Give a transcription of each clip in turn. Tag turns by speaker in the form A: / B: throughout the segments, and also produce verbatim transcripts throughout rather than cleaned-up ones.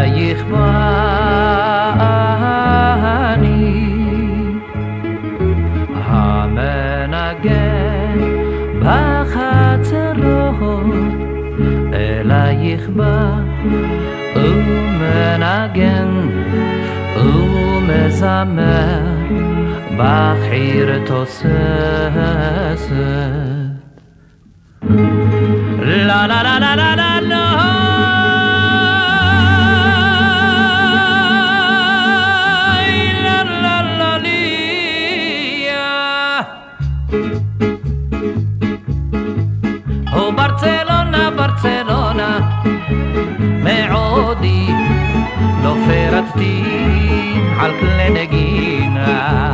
A: אלייך באני המנגן בחצרות אלייך בא ומנגן ומזמר בחיר תוססת לה לה לה לה לה לה לה Oh Barcelona, Barcelona מעודי לא פרצתי על כלי נגינה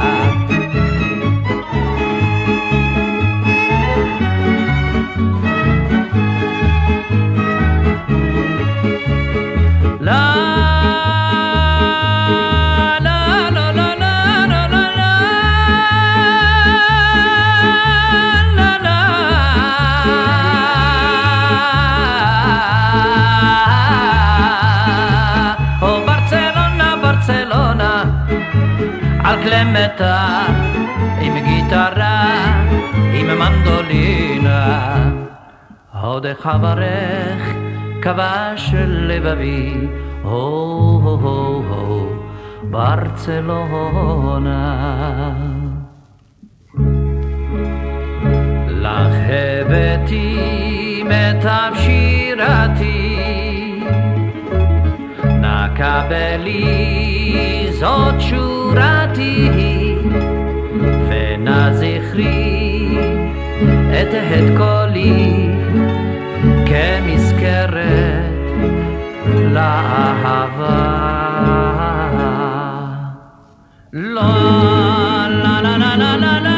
A: על כלי מטר, עם גיטרה, עם מנדולינה עוד חברך כבש לבבי הו הו הו הו ברצלונה לך הבאתי מיטב שירתי נא קבלי זאת שורתי ונא זכרי את הד קולי כמזכרת לאהבה לא לה לה לה לה לה לה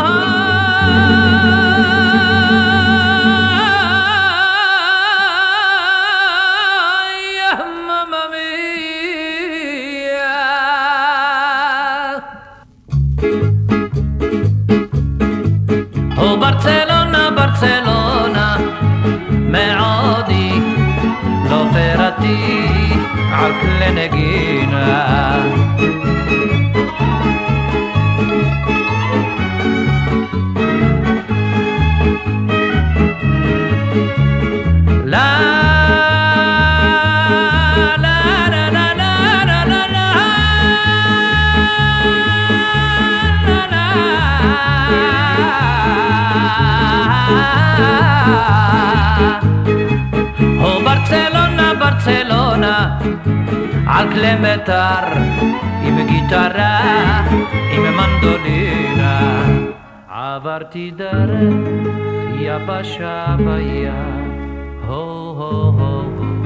A: Oh Barcelona, Barcelona מעודי לא פרעתי על כלי נגינה Oh Barcelona, Barcelona על כלי מטר עם גיטרה עם מנדולינה עברתי דרך יבשה וים הו הו הו